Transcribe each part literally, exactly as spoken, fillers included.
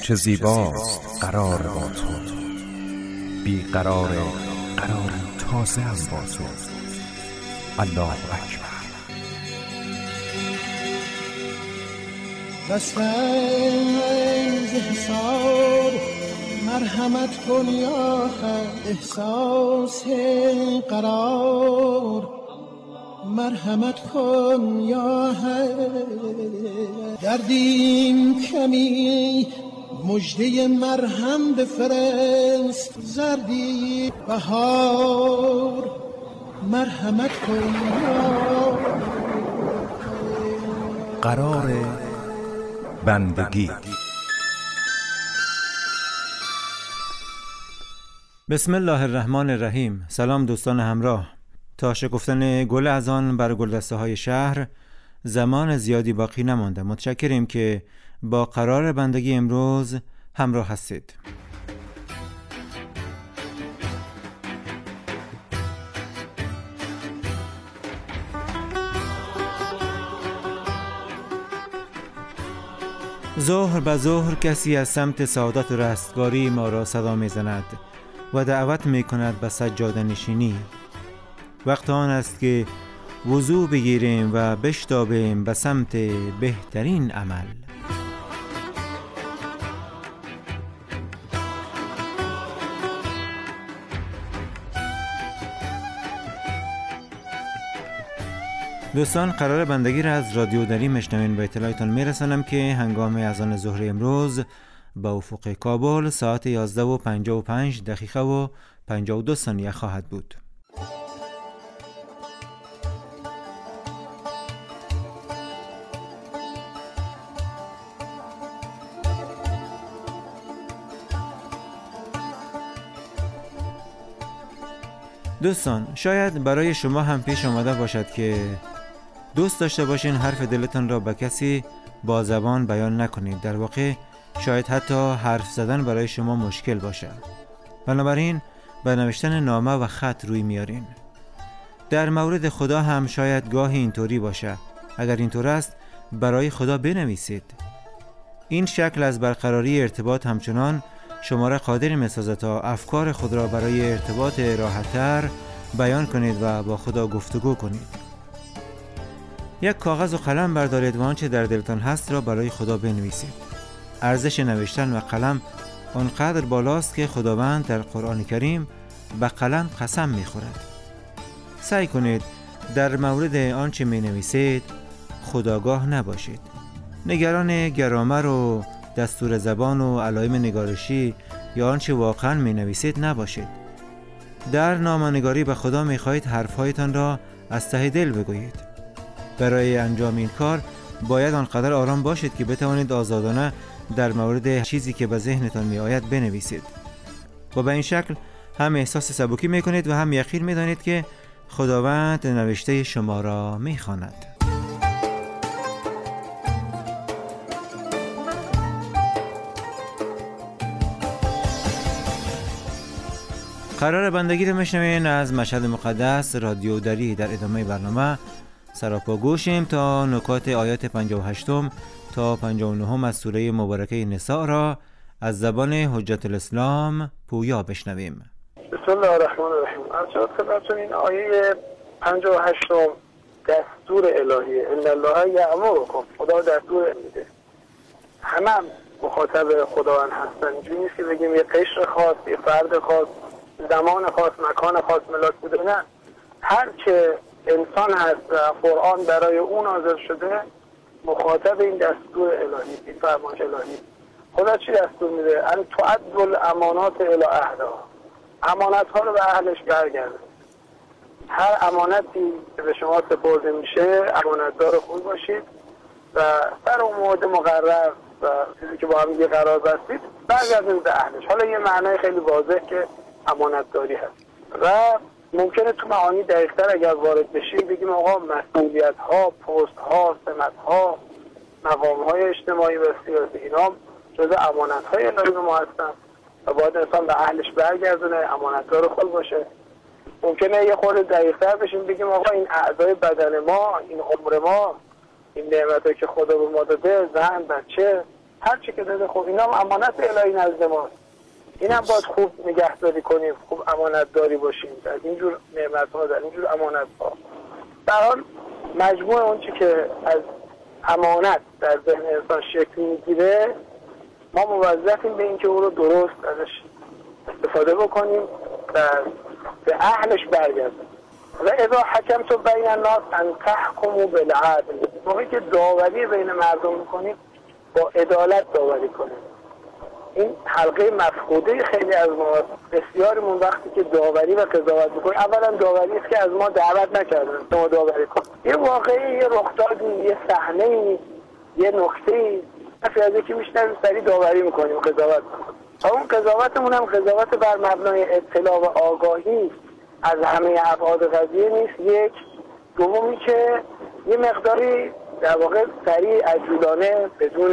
چه زیباست قرار با تو، بی قرار قرار تازه هم با تو. الله اکبر. بسنز حساب مرحمت کن یا حق، احساس قرار مرحمت کن یا حق. دردیم کمی مژده مرهم بفرست، زردی بهار مرحمت کن یا قرار بندگی. بسم الله الرحمن الرحیم. سلام دوستان همراه. تا شکفتن گل از آن بر گلدسته های شهر زمان زیادی باقی نمانده. متشکریم که با قرار بندگی امروز همراه هستید. ظهر به ظهر کسی از سمت سعادت و رستگاری ما را صدا می زند و دعوت می کند به سجاده نشینی. وقت آن است که وضو بگیریم و بشتابیم به سمت بهترین عمل. دوستان، قرار بندگی را از رادیو دری مشنوین. به اطلاعتان میرسانم که هنگام اذان ظهر امروز با افق کابل ساعت یازده و پنجاه و پنج دقیقه و پنجاه و دو ثانیه خواهد بود. دوستان، شاید برای شما هم پیش آمده باشد که دوست داشته باشین حرف دلتان را به کسی با زبان بیان نکنید. در واقع شاید حتی حرف زدن برای شما مشکل باشه. بنابراین به نوشتن نامه و خط روی میارین. در مورد خدا هم شاید گاهی اینطوری باشه. اگر اینطور است برای خدا بنویسید. این شکل از برقراری ارتباط همچنان شما را قادر می‌سازد تا افکار خود را برای ارتباط راحت‌تر بیان کنید و با خدا گفتگو کنید. یک کاغذ و قلم بردارید و آنچه در دلتان هست را برای خدا بنویسید. ارزش نوشتن و قلم آنقدر بالاست که خداوند در قرآن کریم به قلم قسم می‌خورد. سعی کنید در مورد آنچه می‌نویسید خودآگاه نباشید. نگران گرامر و دستور زبان و علائم نگارشی یا آنچه واقعا می نویسید نباشید. در نامه‌نگاری به خدا می خواهید حرفهایتان را از ته دل بگویید. برای انجام این کار باید آنقدر آرام باشید که بتوانید آزادانه در مورد چیزی که به ذهنتان می آید بنویسید. و به این شکل هم احساس سبکی می کنید و هم یقین می دانید که خداوند نوشته شما را می خواند. قرار بندگی رو میشنوین از مشهد مقدس رادیو دری. در ادامه برنامه سراپا گوشیم تا نکات آیات پنجاه و هشت تا پنجاه و نه از سوره مبارکه نساء را از زبان حجت الاسلام پویا بشنویم. بسم الله الرحمن الرحیم. ارشاد خدمتتون این آیه پنجاه و هشت دستور الهیه. ان الله یأمرکم. خدا دستور میده. همه هم مخاطب خداوند هستن. اینجوری نیست که بگیم یه قشر خاص، یه فرد خاص، زمان خاص، مکان خاص ملاک بوده. نه، هر که انسان هست و قرآن برای اون نازل شده مخاطب این دستور الهی، این فرمایش الهی. خدا چی دستور میده؟ ان تؤدوا الامانات الی اهلها. امانت ها رو به اهلش برگردونید. هر امانتی که به شما سپرده میشه امانتدار خوب باشید و سر اون موعد مقرر و چیزی که با هم یه قرار بستید برگردونید به اهلش. حالا یه معنای خیلی واضح که امانتداری هست و ممکنه تو معانی دقیق‌تر اگر وارد بشیم بگیم آقا مسئولیت ها، پست ها، سمت ها، مقام های اجتماعی و سیاسی اینا جزء امانت های الهی ما هستن و باید انسان به اهلش برگردونه، امانتدار خود باشه. ممکنه یه خورده دقیق‌تر بشیم بگیم آقا این اعضای بدن ما، این عمر ما، این نعمتایی که خدا به ما داده، زن، بچه، هر چی که داده خب اینا هم امانت الهی نزد ماست، این هم باید خوب نگهداری کنیم، خوب امانت داری باشیم در اینجور نعمت ها، در اینجور امانت ها. در حال مجموع اون چی که از امانت در ذهن انسان شکل میگیره ما موظفیم به این که او رو درست ازش استفاده بکنیم و به اهلش برگردیم. و اذا حکمتم بین الناس ان تحکموا بالعدل، موقعی که داوری بین مردم میکنیم با عدالت داوری کنیم. این حلقه مفقوده خیلی از ما، بسیارمون وقتی که داوری و قضاوت میکنیم اولا داوری است که از ما دعوت نکردن ما داوری کنیم. یه واقعی، یه رخدادی، یه صحنه‌ای، یه نکته‌ای مثلا از یکی میشنویم سریع داوری میکنیم و قضاوت میکنیم. اون قضاوتمون هم قضاوت بر مبنای اطلاع و آگاهی از همه ابعاد قضیه نیست. یک دومی که یه مقداری در واقع سریع عجولانه بدون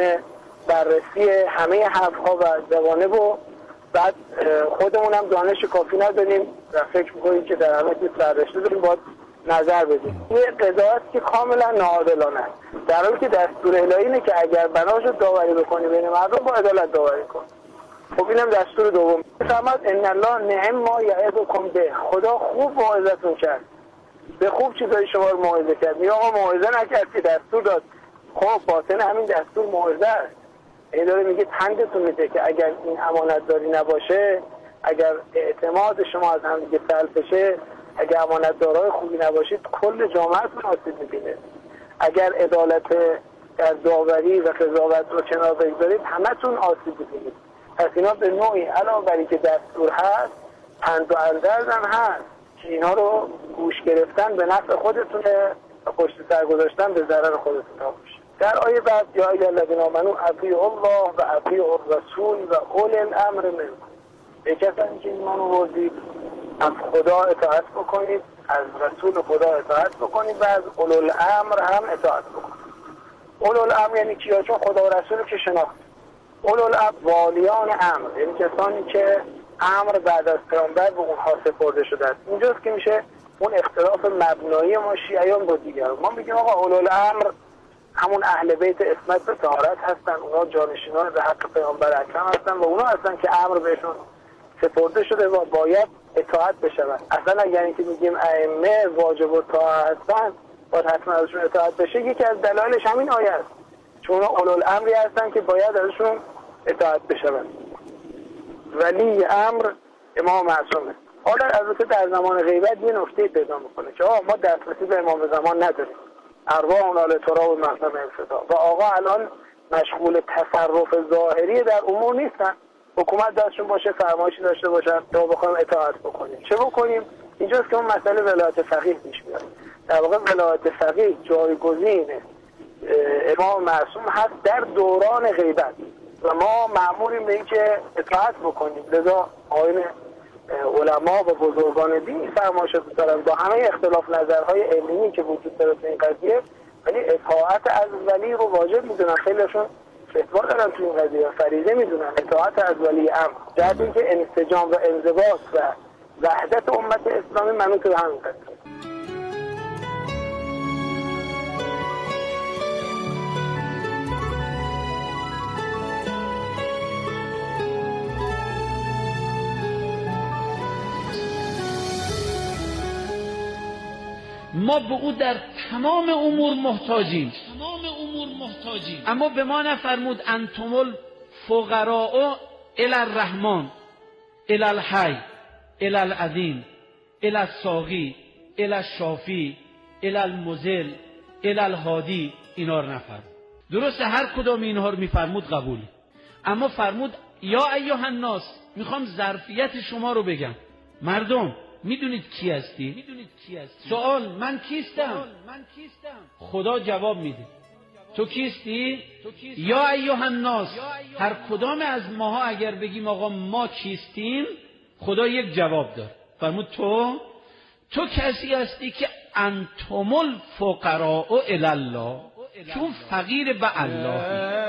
بررسی همه حرفها و جوانب و بعد خودمون هم دانش کافی نداریم و فکر میکنیم که در همه چیز سررشته داریم باید نظر بدیم. یه قضاوت که کاملا ناعادلانه است، در حالی که دستور الهی اینه که اگر بنا شد داوری بکنی بین مردم با عدالت داوری کن. خب اینم دستور دوم. فرمود ان الله نعم ما یعظکم به، خدا خوب موعظتون کرد، به خوب چیزای شما رو موعظه کرد. یا آقا موعظه نکرد که دستور داد. خب باطن همین دستور موعظه است. این داره میگه پندتون میده که اگر این امانت داری نباشه، اگر اعتماد شما از هم دیگه سلب بشه، اگر امانت دارای خوبی نباشید کل جامعهتون آسیب میبینه. اگر عدالت در داوری و قضاوت رو کنار بگذارید همتون آسیب میبینید. پس اینا به نوعی علاوه بر اینکه دستور هست پند و اندرز هم هست که اینا رو گوش گرفتن به نفع خودتونه و پشت سر گذاشتن به ضرر خودتون باشه. در آیه بعد یا ایها الذین آمنوا اطیعوا الله و اطیعوا الرسول و اولی الامر منکم، به کسانی که ایمان آوردید از خدا اطاعت بکنید، از رسول خدا اطاعت بکنید و از اولو الامر هم اطاعت بکنید. اولو الامر یعنی کیا؟ چون خدا و رسول که شناخت. اولو الامر والیان امر، یعنی کسانی که امر بعد از پیامبر به اونها سپرده شده است. اینجاست که میشه اون اختلاف مبنایی ما شیعیان با دیگران. ما میگیم آقا اولو الامر همون اهل بیت اسمت به طهارت هستن، اونا جانشینان به حق پیامبر اکرم هستن و اونا هستن که امر بهشون سپرده شده و باید اطاعت بشود. اصلا اگر اینکه میگیم ائمه واجب الطاعه هستن باید حتما ازشون اطاعت بشه، یکی از دلایلش همین آیه است، چون اولو الامری هستن که باید ازشون اطاعت بشود. ولی امر امام معصومه. حالا البته در زمان غیبت یه نکته پیدا میکنه که آقا ما دسترسی به امام زمان نداریم، ارواح اونال تراب مقدم انفتا و آقا الان مشغول تصرف ظاهری در امور نیستن، حکومت دستشون باشه فرمایشی داشته باشن تا بخوایم اطاعت بکنیم. چه بکنیم؟ اینجاست که اون مسئله ولایت فقیه پیش میاد. در واقع ولایت فقیه جایگزین امام معصوم هست در دوران غیبت و ما مأموریم به این که اطاعت بکنیم. لذا آیین علما و بزرگان دین فرمایشات دارن با همه اختلاف نظرهای علمی که وجود داره تو این قضیه، ولی اطاعت از ولی رو واجب میدونن. خیلیشون فتوا دارن تو این قضیه، فریضه میدونن اطاعت از ولی امر، جهت اینکه انسجام و انضباط و وحدت امت اسلامی منوط به همین قضیه. ما به او در تمام امور محتاجیم، تمام امور محتاجیم، اما به ما نفرمود انتم الفقراء الی الرحمن الی الحی الی العظیم الی الساقی الی الشافی الی المذل الی الهادی. اینا رو نفرمود. درسته هر کدام اینها رو میفرمود قبول، اما فرمود یا ایها الناس. میخوام ظرفیت شما رو بگم. مردم میدونید کی هستی؟ میدونید کی هستی؟ سوال من کیستم؟ من کیستم؟ خدا جواب میده تو کیستی؟ تو کیستی؟ یا ایها الناس. هر کدام از ماها اگر بگیم آقا ما کیستیم، خدا یک جواب داد. فرمود تو تو کسی هستی که انتم الفقراء الی الله، چون فقیر به الله.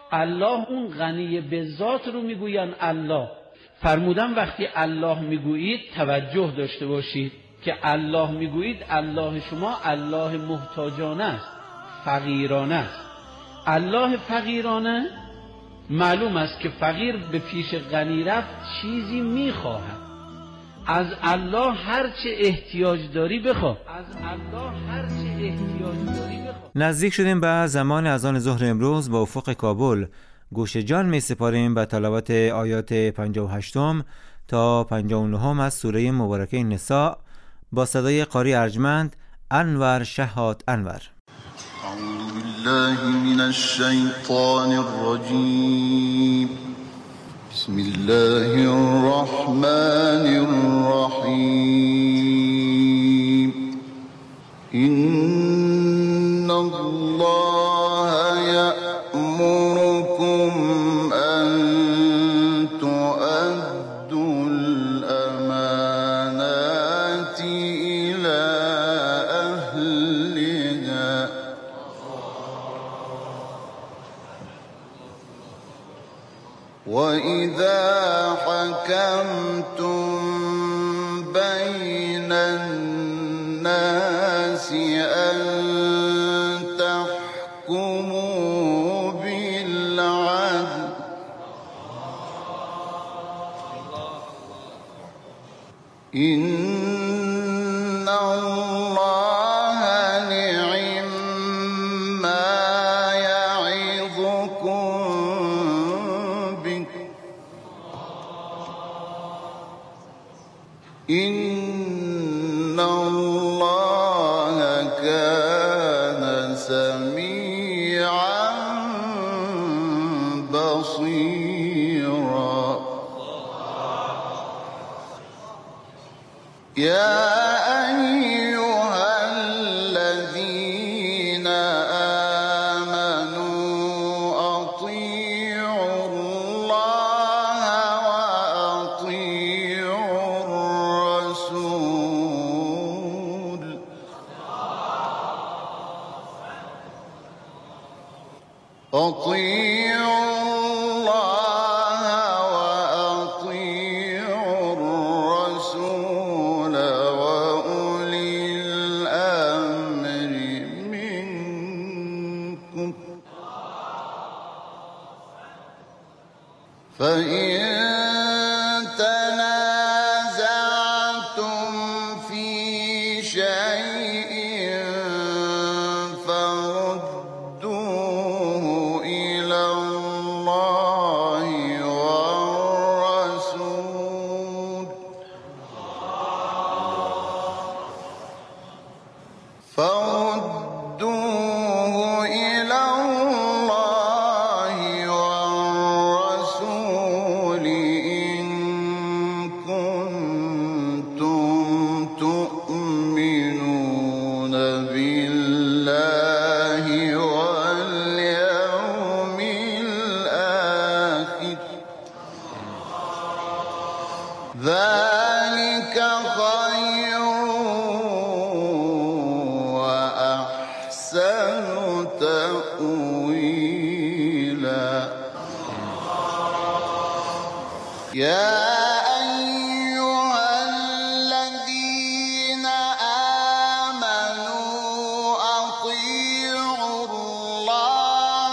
الله اون غنی به ذات رو میگوین الله. فرمودن وقتی الله میگویید توجه داشته باشید که الله میگویید الله شما الله محتاجانه است، فقیرانه است. الله فقیرانه معلوم است که فقیر به پیش غنی رفت چیزی میخواهد. از الله هر چه احتیاج داری بخواه، از الله هر چه احتیاج داری بخواه. نزدیک شدیم به زمان اذان ظهر امروز. با افق کابل گوش جان می سپاریم به تلاوت آیات پنجاه و هشت تا پنجاه و نه از سوره مبارکه نساء با صدای قاری ارجمند انور شهاد انور. اعوذ بالله من الشیطان الرجیم. بسم الله الرحمن الرحیم. ان الله یأمرکم ان تؤدوا الامانات الى اهلها وإذا حكمتم بين الناس أن تحكموا بالعدل إن الله نعم ما يعظكم به إن الله كان سميعا بصيرا. يا أيها الذين آمنوا أطيعوا الله وأطيعوا الرسول أطيعوا الله وأطيعوا الرسول وأولي الأمر منكم فإن تنازعتم في شيء فردوه إلى الله والرسول فردوه إلى الله والرسول إن كنتم تؤمنون بالله واليوم الآخر ذلك خير وأحسن تأويلا. يا أيها الذين آمنوا أطيعوا الله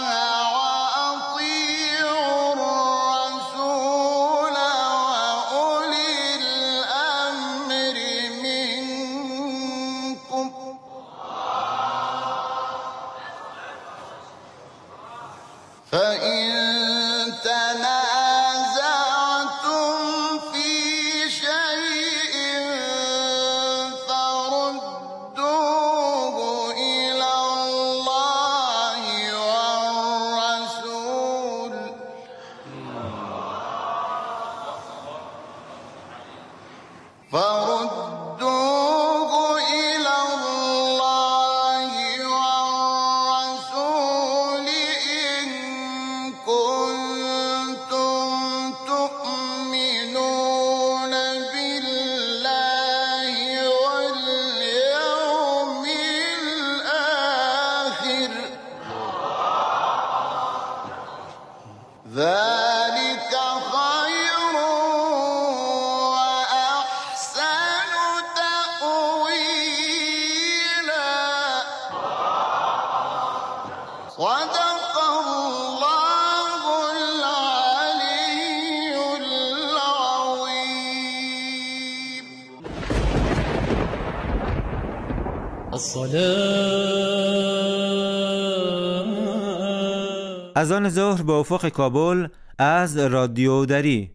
وأطيعوا الرسول وأولي الأمر منكم فإن تنازعتم في شيء فردوه إلى الله والرسول فردوه إلى الله والرسول إن صدق الله العلي العظيم. الصلاة. اذان ظهر به افق کابل از رادیو دری.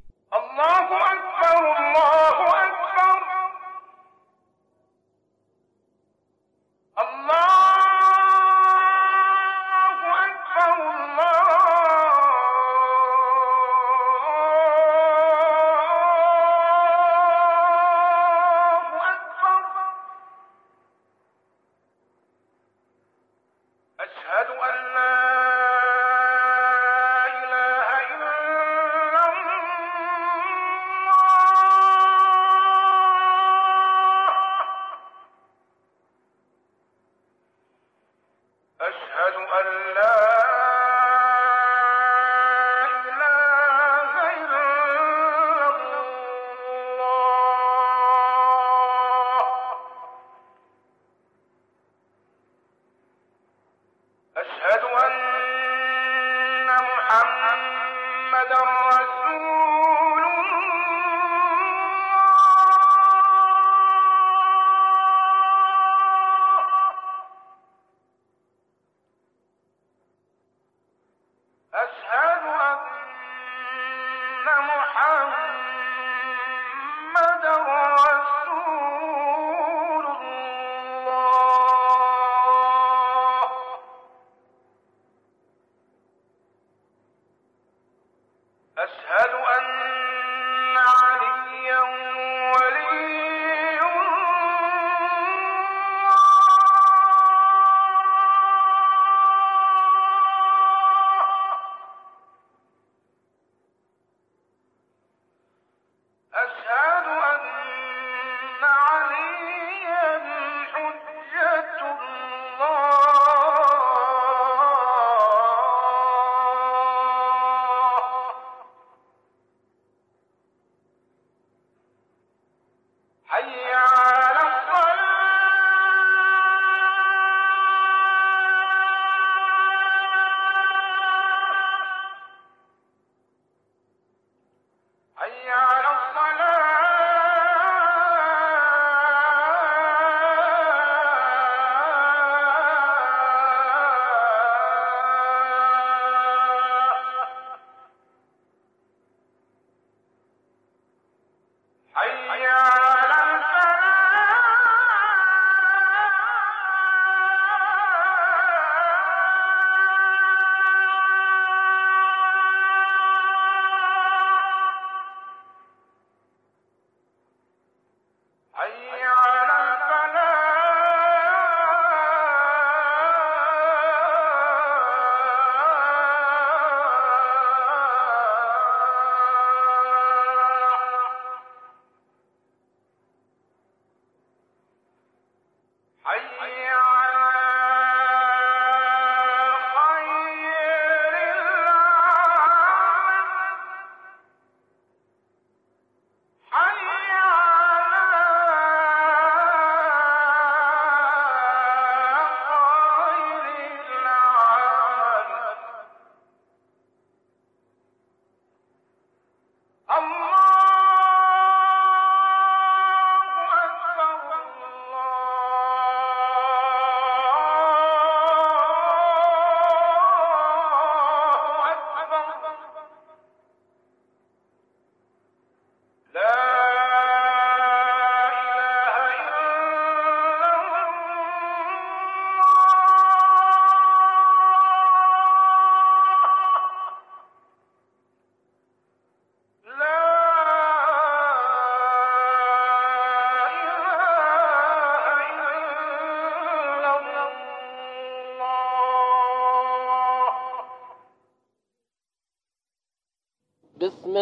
بسم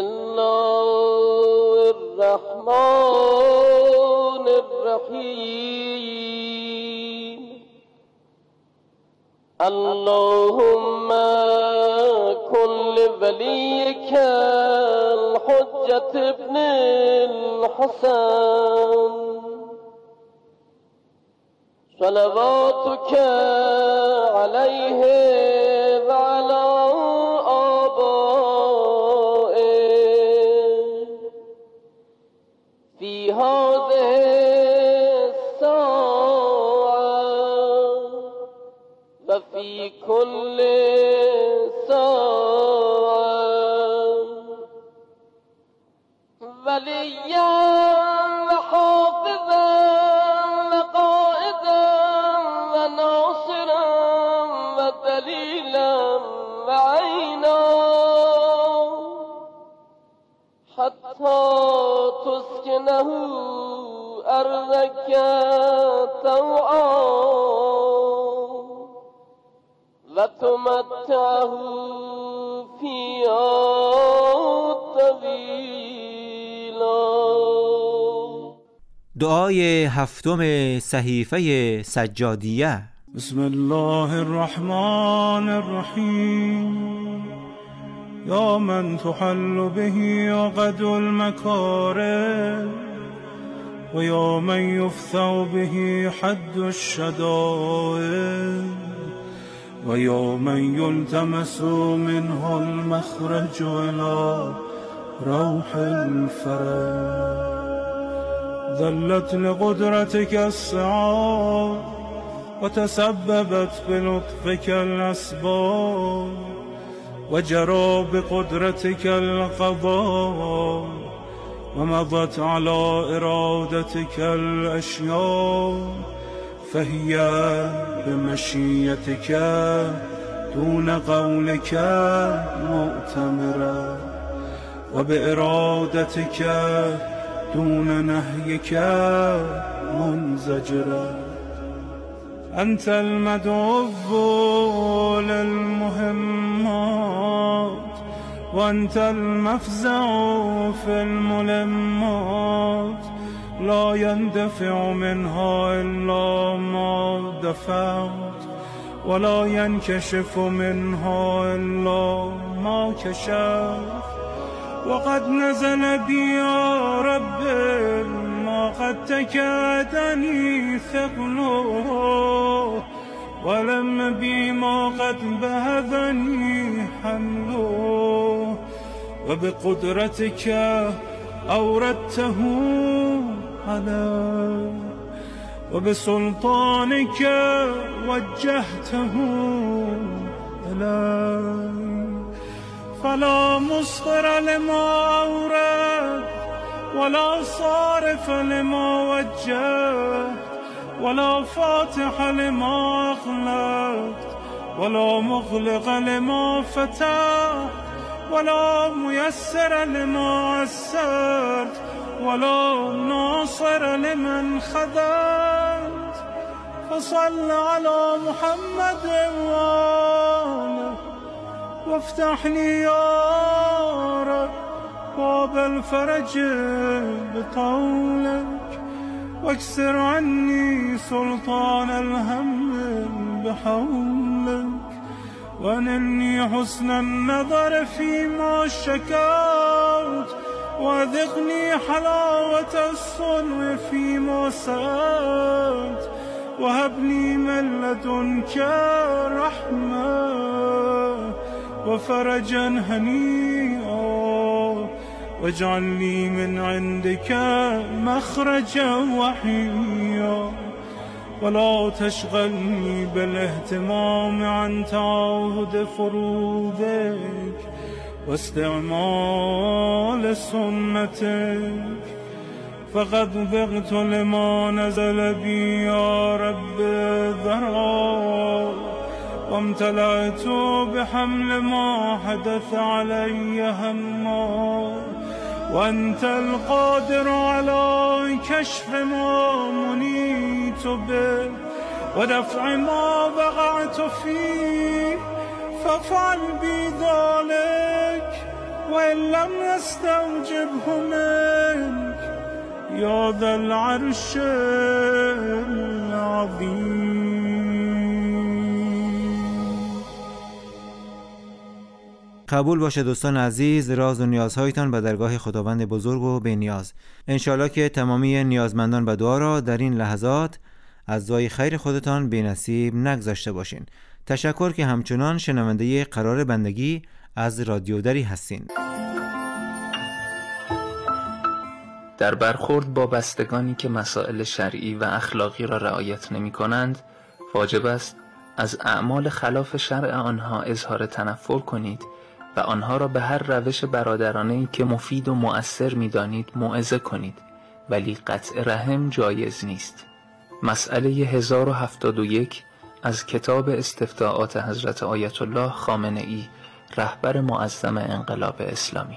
الله الرحمن الرحيم. اللهم كن لوليك الحجة ابن الحسن صلواتك عليه وفي كل ساعة وليا وحافظا وقائدا وناصرا ودليلا وعينا حتى تسكنه أرضك طوعا وتمتعه فيها طويلا. دعای هفتم صحیفه سجادیه. بسم الله الرحمن الرحیم. یا من تحل به عقد المکارم و یا من یفثع به حد الشدائد و یا من یلتمس منه المخرج الى روح الفرج. ذلت لقدرتك السعاد وتسببت بلطفك الأسباب وجرى بقدرتك القضاء ومضت على إرادتك الأشياء فهي بمشيتك دون قولك مؤتمرة وبإرادتك دون نهيك منزجرة. أنت المدعو للمهمات وأنت المفزع في الملمات لا يندفع منها إلا ما دفعت ولا ينكشف منها إلا ما كشفت. وقد نزل بي يا رب ما قد تكادني ثقله ولم بي ما قد بهذني حمله وبقدرتك أوردته علي وبسلطانك وجهته إلي فلا مصدر لما أورد ولا صارف لما وجهت ولا فاتح لما أغلقت ولا مغلق لما فتحت ولا ميسر لما عسرت ولا ناصر لمن خذلت. فصل على محمد وآله وافتح لي يا رب باب الفرج بطولك واكسر عني سلطان الهم بحولك وانني حسن النظر فيما شكوت وذقني حلاوة الصنع فيما سألت وهب لي من لدنك رحمة وفرجا هنيئا واجعل لي من عندك مخرجا وحيا ولا تشغلني بالاهتمام عن تعاهد فروضك واستعمال سنتك. فقد بغت لما نزل بي يا رب ذرا وامتلأت بحمل ما حدث علي هما وأنت القادر على كشف ما منيت به ودفع ما وقعت فيه فافعل بي ذلك وإن لم يستوجبه منك يا ذا العرش العظیم. قبول باشه دوستان عزیز راز و نیازهایتان به درگاه خداوند بزرگ و بی نیاز. انشالله که تمامی نیازمندان به دعا را در این لحظات از دعای خیر خودتان بی نصیب نگذاشته باشین. تشکر که همچنان شنونده قرار بندگی از رادیو دری هستین. در برخورد با بستگانی که مسائل شرعی و اخلاقی را رعایت نمی کنند، واجب است از اعمال خلاف شرع آنها اظهار تنفر کنید و آنها را به هر روش برادرانه‌ای که مفید و مؤثر می‌دانید موعظه کنید، ولی قطع رحم جایز نیست. مسئله هزار و هفتاد و یک از کتاب استفتاءات حضرت آیت الله خامنه‌ای، رهبر معظم انقلاب اسلامی.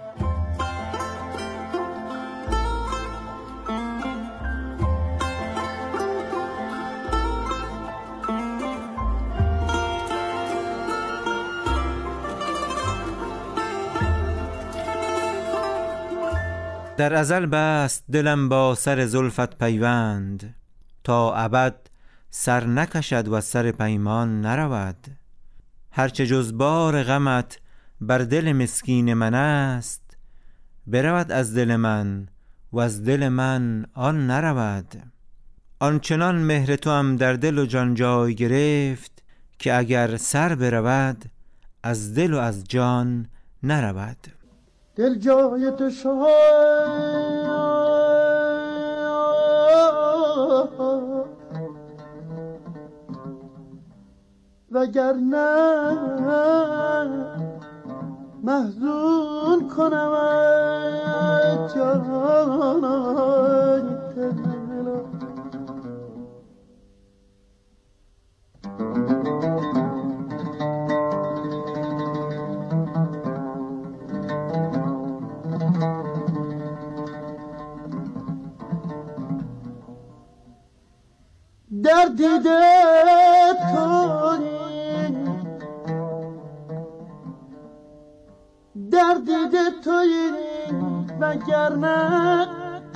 در ازل بست دلم با سر زلفت پیوند، تا ابد سر نکشد و سر پیمان نرود. هرچه جز بار غمت بر دل مسکین من است، برود از دل من و از دل من آن نرود. آنچنان مهر تو هم در دل و جان جای گرفت، که اگر سر برود از دل و از جان نرود. دل جای تو شد وگرنه محزون کنم جانای دل. در دیده تویی، در دیده تویی وگرنه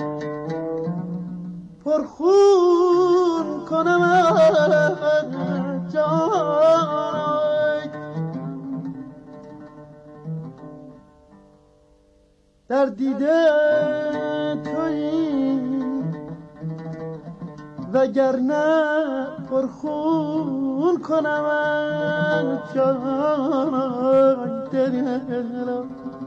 پرخون کنم جانای. در دیده تویی وگرنه پرخون کنم جانای دلم.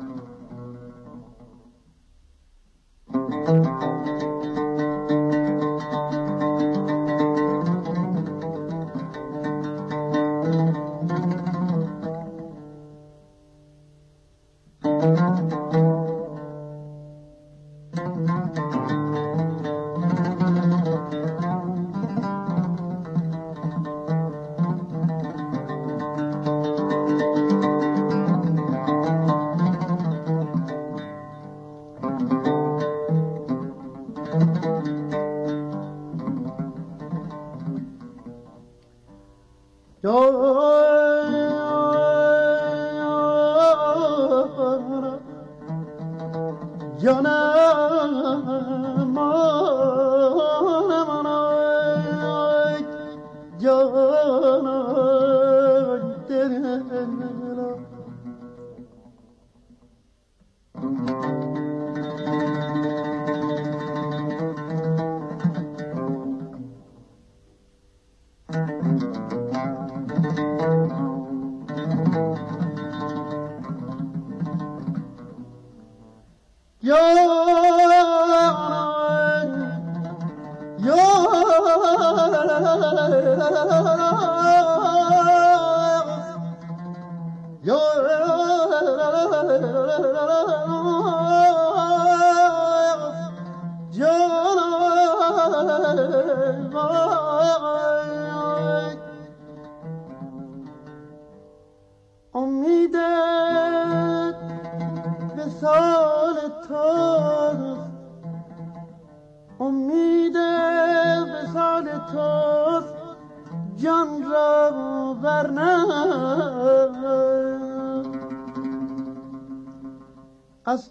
از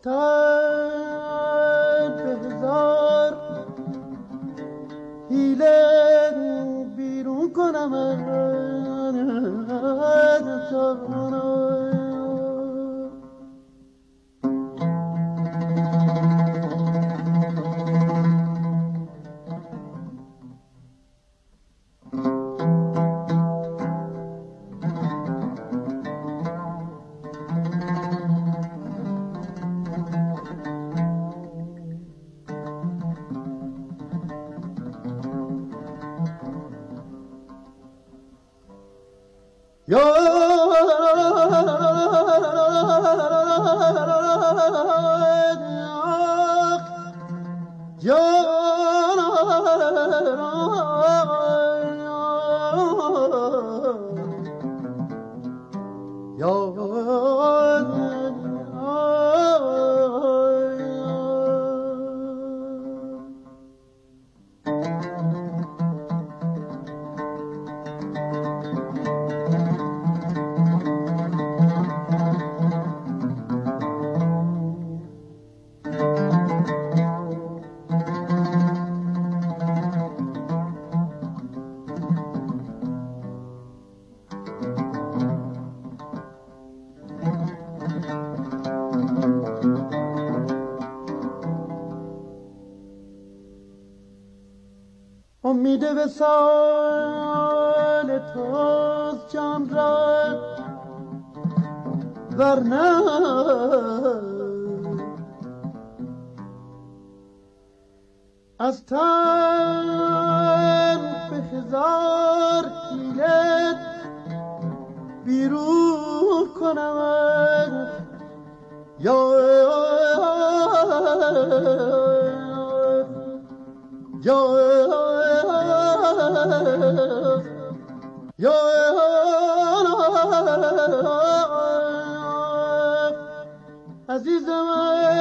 تن به هزار حیله بیرون کنم یا امید وصال توست جان را ورنه از تن به هزار حیلت بیرون کنم یا یا یا عزیزم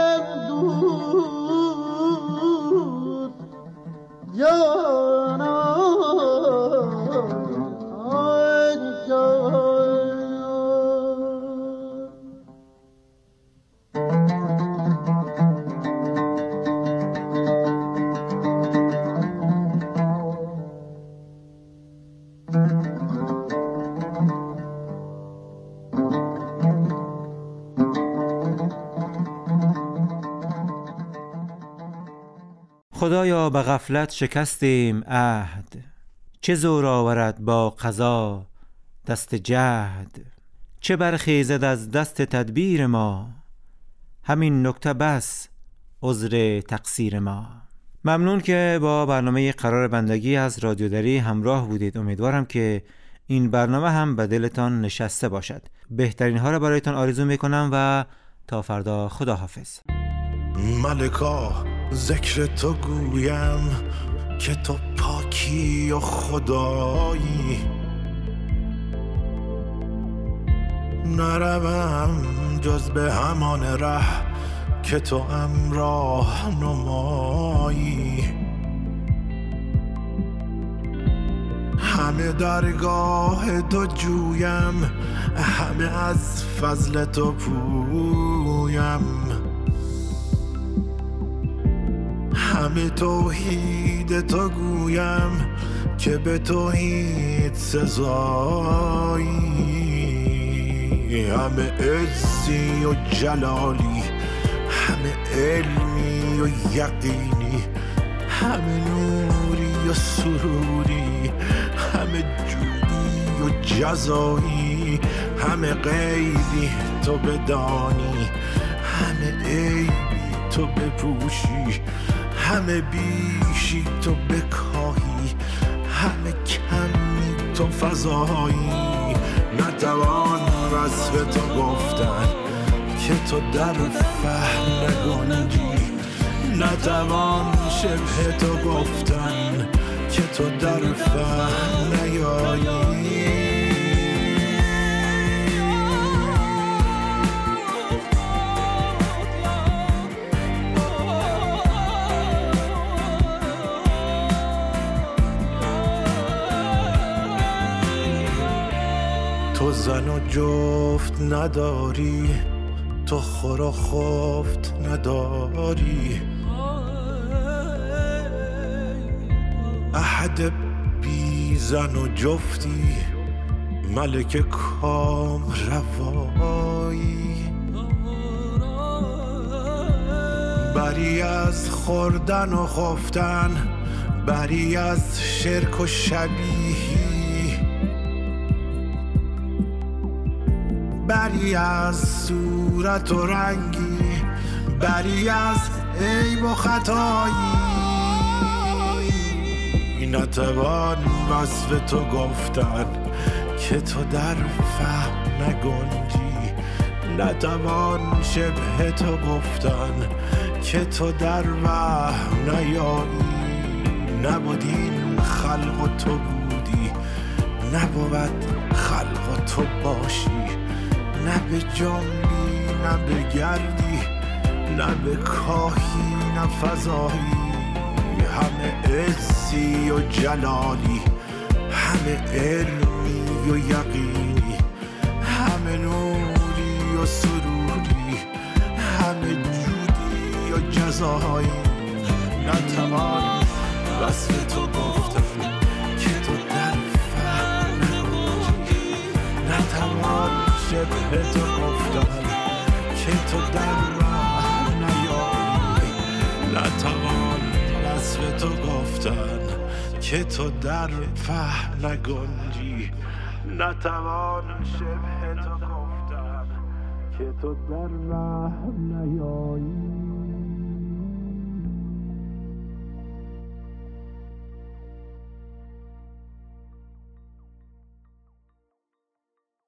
دوست جانا خدایا به غفلت شکستیم عهد، چه زور آورد با قضا دست جهد. چه برخیزد از دست تدبیر ما، همین نکته بس عذر تقصیر ما. ممنون که با برنامه قرار بندگی از رادیو دری همراه بودید. امیدوارم که این برنامه هم به دلتان نشسته باشد. بهترین ها را برایتان آرزو میکنم و تا فردا خداحافظ. ملکا ذکر تو گویم که تو پاکی و خدایی، نروم جز به همان ره که تو امراه نمایی. همه درگاه تو جویم، همه از فضل تو پویم، همه توحید تو گویم که به توحید سزایی. همه عزی و جلالی، همه علمی و یقینی، همه نوری و سروری، همه جودی و جزایی، همه غیبی تو بدانی، همه عیبی تو بپوشی، همه بیشی تو بکاهی، همه کمی تو فضایی. نتوان وصف تو گفتن که تو در فهم نگنجی، نتوان شبه تو گفتن که تو در فهم نیایی. تو زن و جفت نداری، تو خور و خفت نداری، احد بی زن و جفتی، ملک کام روایی. بری از خوردن و خفتن، بری از شرک و شبیهی، بری از صورت و رنگی، بری از عیب و خطایی. نتوان وصف تو گفتن که تو در فهم نگنجی، نتوان شبه تو گفتن که تو در وهم نیایی. نبود این خلق و تو بودی، نبود خلق و تو باشی، نه به جنبی نه به گردی، نه به کاهی نه فضایی. همه عزی و جلالی، همه علمی و یقینی، همه نوری و سروری، همه جودی و جزایی. نتوان وصف تو گفتن که تو در فهم نگنجی، نتوان شبه تو گفتن که تو در راه نیایی. نتوان وصف تو گفتن که تو در فهم نگنجی، نتوان شبه تو گفتن که تو در راه نیایی.